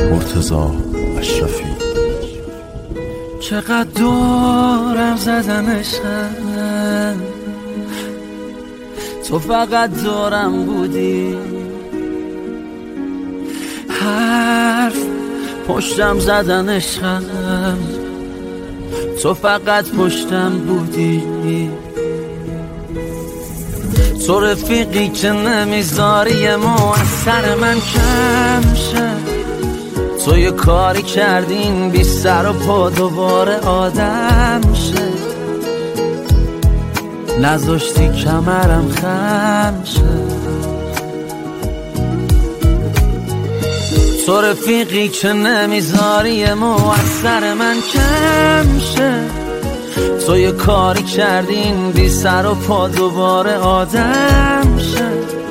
مرتضی اشرفی. چقدر دورم زدن عشقم، تو فقط دورم بودی. حرف پشتم زدن عشقم، تو فقط پشتم بودی. تو رفیقی که نمیذاری مو از سر من کم شه. تو یه کاری کردین بی سر و پا دوباره آدم شه. نذاشتی کمرم خم شه. تو رفیقی که نمیذاری مو از سر من کم شه. تو یه کاری کردین بی سر و پا دوباره آدم شه.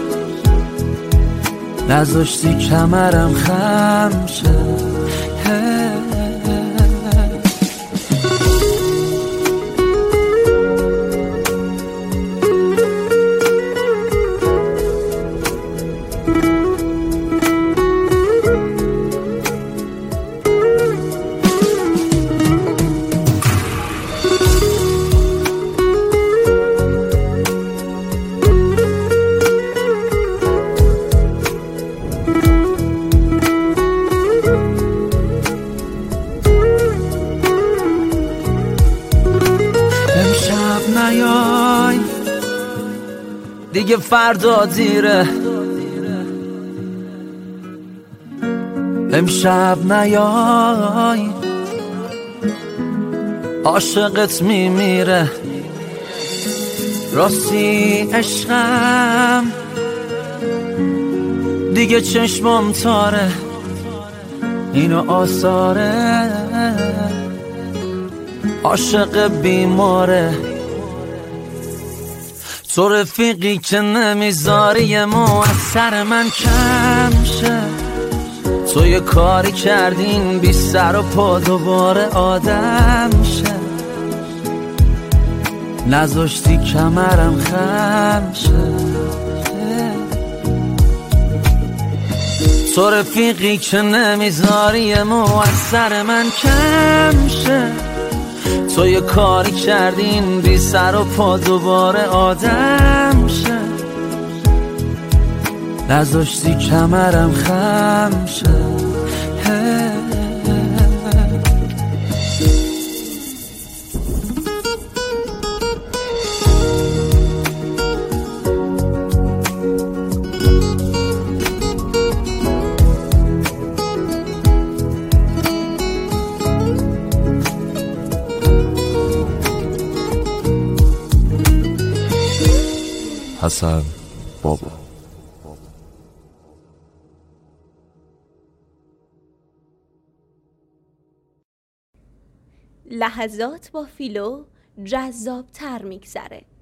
نذاشتی کمرم خم شه. نیای دیگه فردا دیره، امشب نیای عاشقت میمیره. راستی عشقم دیگه چشمم تاره، اینو آثاره عاشق بیماره. تو رفیقی که نمیذاری مو از سر من کم شه. تو یه کاری کردین بی سر و پا دوباره آدم شه. نذاشتی کمرم خم شه. تو رفیقی که نمیذاری مو از سر من کم شه. تو یه کاری کردین بی سر و پا دوباره آدم شه. نذاشتی کمرم خم شه. حسن بابا. لحظات با فیلو جذاب‌تر میگذره.